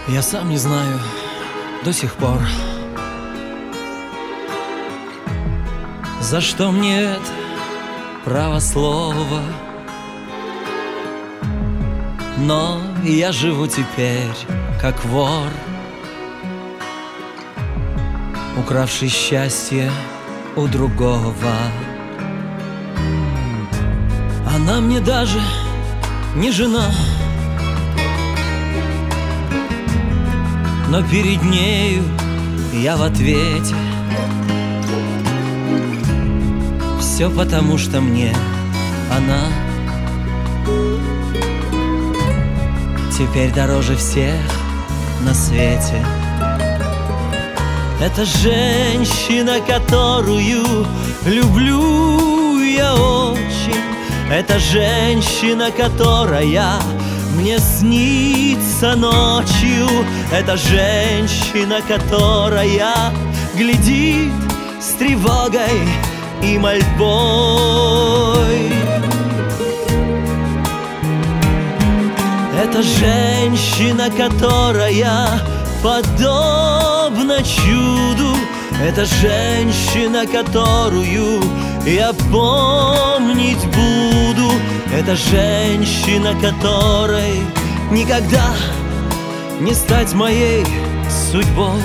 Я сам не знаю до сих пор, за что мне это право слова. Но я живу теперь как вор, укравший счастье у другого. Она мне даже не жена, но перед нею я в ответе. Все потому, что мне она теперь дороже всех на свете. Это женщина, которую люблю я очень. Это женщина, которая мне снится ночью. Это женщина, которая глядит с тревогой и мольбой. Это женщина, которая подобна чуду. Это женщина, которую я помнить буду. Это женщина, которой никогда не стать моей судьбой.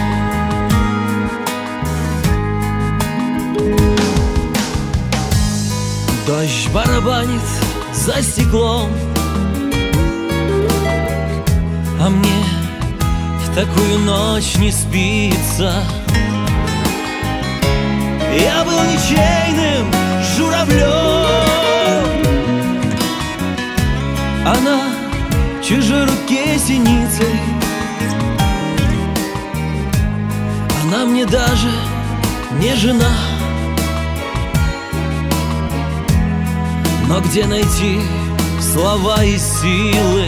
Дождь барабанит за стеклом, а мне в такую ночь не спится. Я был ничейным журавлем, она в чужой руке синицей. Она мне даже не жена, но где найти слова и силы,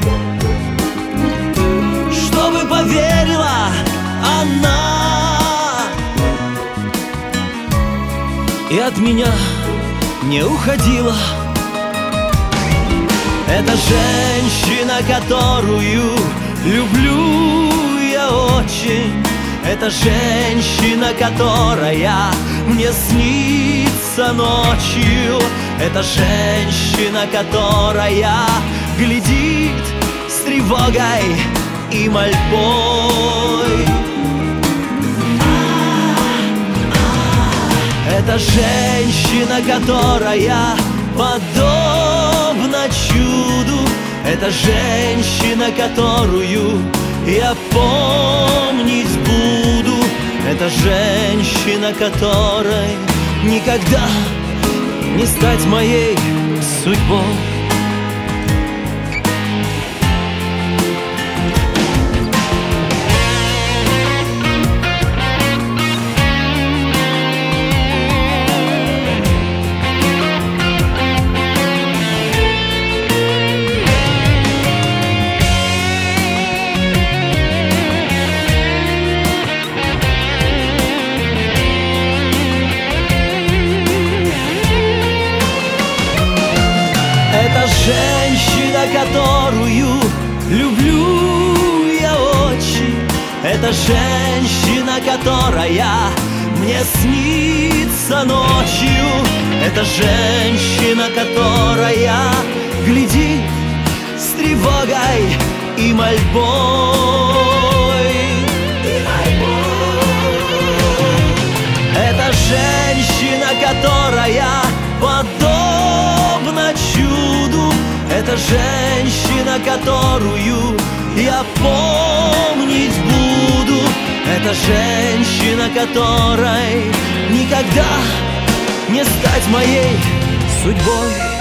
чтобы поверила она и от меня не уходила. Это женщина, которую люблю я очень. Это женщина, которая мне снится ночью. Это женщина, которая глядит с тревогой и мольбой. Это женщина, которая подобна чуду. Это женщина, которую я помнить буду. Это женщина, которой никогда не стать моей судьбой. Это женщина, которую люблю я очень. Это женщина, которая мне снится ночью. Это женщина, которая глядит с тревогой и мольбой. Это женщина, которая подобна чуду. Это женщина, которую я помнить буду. Это женщина, которой никогда не стать моей судьбой.